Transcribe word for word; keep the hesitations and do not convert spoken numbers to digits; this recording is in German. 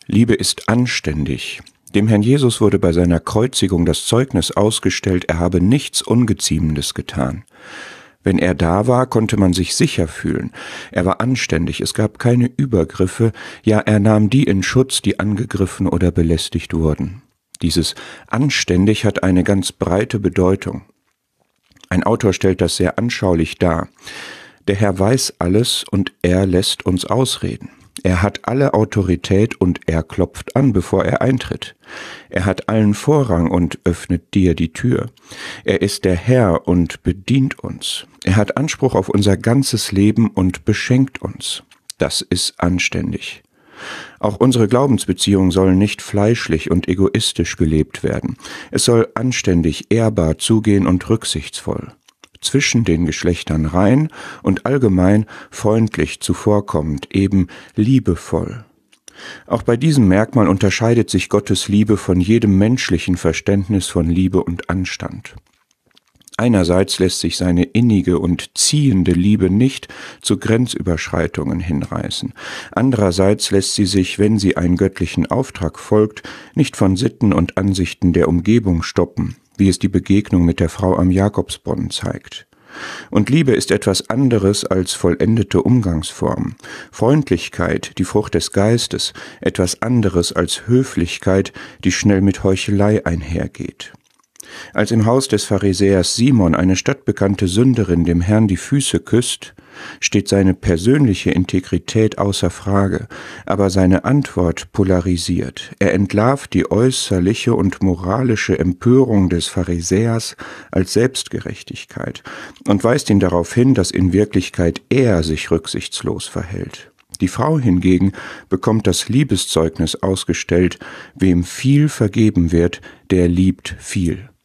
Liebe ist anständig. Dem Herrn Jesus wurde bei seiner Kreuzigung das Zeugnis ausgestellt, er habe nichts Ungeziemendes getan. Wenn er da war, konnte man sich sicher fühlen. Er war anständig, es gab keine Übergriffe, ja, er nahm die in Schutz, die angegriffen oder belästigt wurden. Dieses anständig hat eine ganz breite Bedeutung. Ein Autor stellt das sehr anschaulich dar. Der Herr weiß alles und er lässt uns ausreden. Er hat alle Autorität und er klopft an, bevor er eintritt. Er hat allen Vorrang und öffnet dir die Tür. Er ist der Herr und bedient uns. Er hat Anspruch auf unser ganzes Leben und beschenkt uns. Das ist anständig. Auch unsere Glaubensbeziehungen sollen nicht fleischlich und egoistisch gelebt werden. Es soll anständig, ehrbar zugehen und rücksichtsvoll. Zwischen den Geschlechtern rein und allgemein freundlich zuvorkommend, eben liebevoll. Auch bei diesem Merkmal unterscheidet sich Gottes Liebe von jedem menschlichen Verständnis von Liebe und Anstand. Einerseits lässt sich seine innige und ziehende Liebe nicht zu Grenzüberschreitungen hinreißen. Andererseits lässt sie sich, wenn sie einen göttlichen Auftrag folgt, nicht von Sitten und Ansichten der Umgebung stoppen, wie es die Begegnung mit der Frau am Jakobsbrunnen zeigt. Und Liebe ist etwas anderes als vollendete Umgangsform. Freundlichkeit, die Frucht des Geistes, etwas anderes als Höflichkeit, die schnell mit Heuchelei einhergeht. Als im Haus des Pharisäers Simon eine stadtbekannte Sünderin dem Herrn die Füße küsst, steht seine persönliche Integrität außer Frage, aber seine Antwort polarisiert. Er entlarvt die äußerliche und moralische Empörung des Pharisäers als Selbstgerechtigkeit und weist ihn darauf hin, dass in Wirklichkeit er sich rücksichtslos verhält. Die Frau hingegen bekommt das Liebeszeugnis ausgestellt, wem viel vergeben wird, der liebt viel.